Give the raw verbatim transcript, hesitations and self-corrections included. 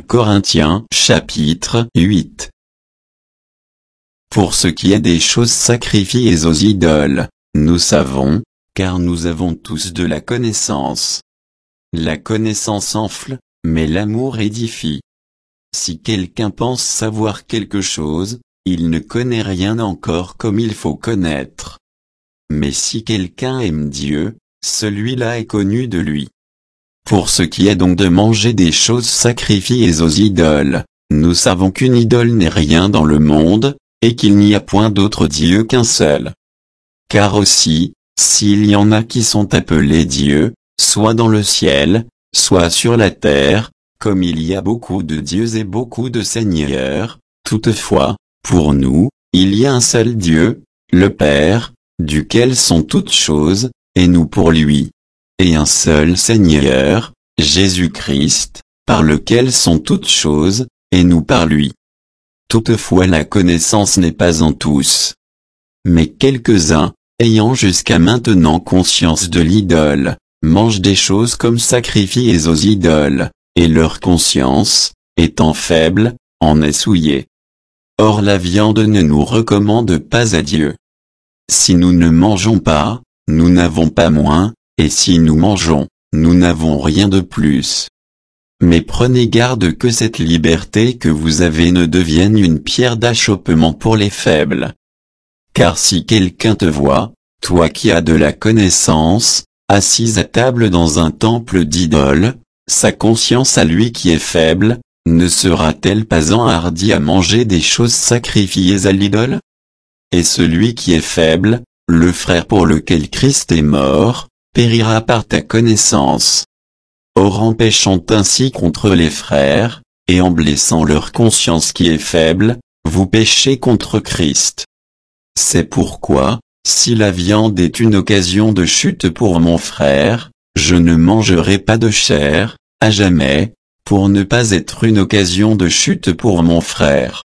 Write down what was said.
Corinthiens chapitre huit. Pour ce qui est des choses sacrifiées aux idoles, nous savons, car nous avons tous de la connaissance. La connaissance enfle, mais l'amour édifie. Si quelqu'un pense savoir quelque chose, il ne connaît rien encore comme il faut connaître. Mais si quelqu'un aime Dieu, celui-là est connu de lui. Pour ce qui est donc de manger des choses sacrifiées aux idoles, nous savons qu'une idole n'est rien dans le monde, et qu'il n'y a point d'autre Dieu qu'un seul. Car aussi, s'il y en a qui sont appelés dieux, soit dans le ciel, soit sur la terre, comme il y a beaucoup de dieux et beaucoup de seigneurs, toutefois, pour nous, il y a un seul Dieu, le Père, duquel sont toutes choses, et nous pour lui. Et un seul Seigneur, Jésus-Christ, par lequel sont toutes choses, et nous par lui. Toutefois la connaissance n'est pas en tous. Mais quelques-uns, ayant jusqu'à maintenant conscience de l'idole, mangent des choses comme sacrifiées aux idoles, et leur conscience, étant faible, en est souillée. Or la viande ne nous recommande pas à Dieu. Si nous ne mangeons pas, nous n'avons pas moins, et si nous mangeons, nous n'avons rien de plus. Mais prenez garde que cette liberté que vous avez ne devienne une pierre d'achoppement pour les faibles. Car si quelqu'un te voit, toi qui as de la connaissance, assis à table dans un temple d'idoles, sa conscience à lui qui est faible, ne sera-t-elle pas enhardie à manger des choses sacrifiées à l'idole? Et celui qui est faible, le frère pour lequel Christ est mort, périra par ta connaissance. Or en péchant ainsi contre les frères, et en blessant leur conscience qui est faible, vous péchez contre Christ. C'est pourquoi, si la viande est une occasion de chute pour mon frère, je ne mangerai pas de chair, à jamais, pour ne pas être une occasion de chute pour mon frère.